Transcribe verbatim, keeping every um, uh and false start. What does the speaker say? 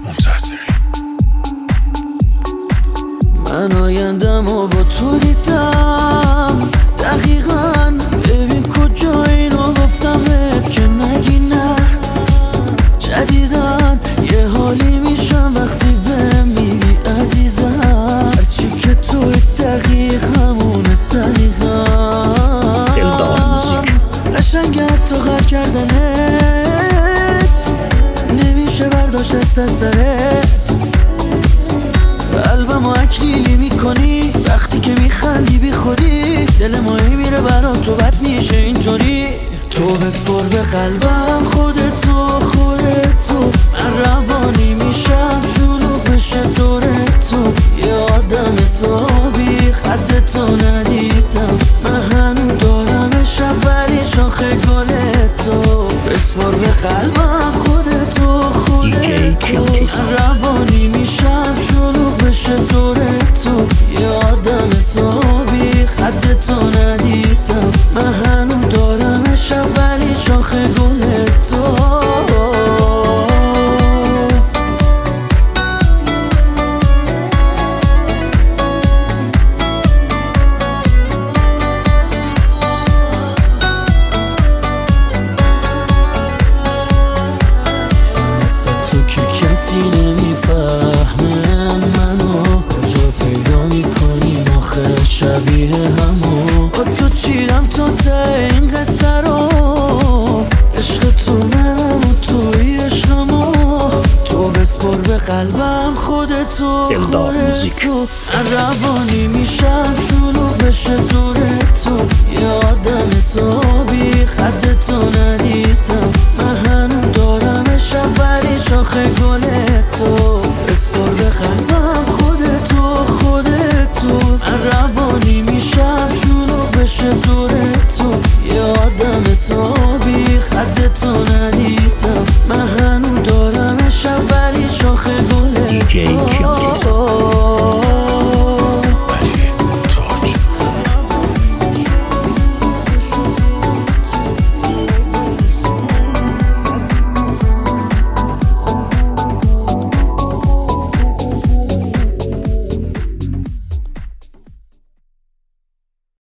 منتظری. من آیندم و با تو دیدم دقیقا، ببین کجا اینو گفتم بهت که نگی نه. جدیدن یه حالی میشم وقتی بهم میگی عزیزم، هرچی که توی دقیق همونه سلیقم. دلدار موزیک قشنگه حتی غر کردنت نمیشه برداشت دست از سرت. قلبمو اکلیلی میکنی وقتی که میخندی بی خودی، دل ماهی میره برا تو بد میشه اینطوری. تو بسپر به قلبم خودتو خودتو، من روانی میشم شلوغ بشه دور تو. یه آدم حسابی خطتو ندیدم، من هنو دارمش اولی شاخ گل تو. بسپر به قلبم خودتو خودتو، من روانی میشم شلوغ بشه دور تو. یه آدم حسابی خطتو ندیدم، من هنو دارمش اولی شاخ گل تو. کسی نمیفهمه منو، کجا پیدا میکنیم آخه شبیه همو. با تو چیرم تا ته این قصه رو، عشق تو منم و توی عشقمو. تو بسپر به قلبم خودتو خودتو، من روانی میشم شلوغ بشه دور تو. یه آدم حسابی خطتو ندیدم، من هنو دارمش اولی شاخ گل تو. بسپر به قلبم خودتو خودتو، من روانی میشم شلوغ بشه دور تو. یه آدم حسابی خطتو ندیدم، من هنو دارمش اولی شاخ گل تو.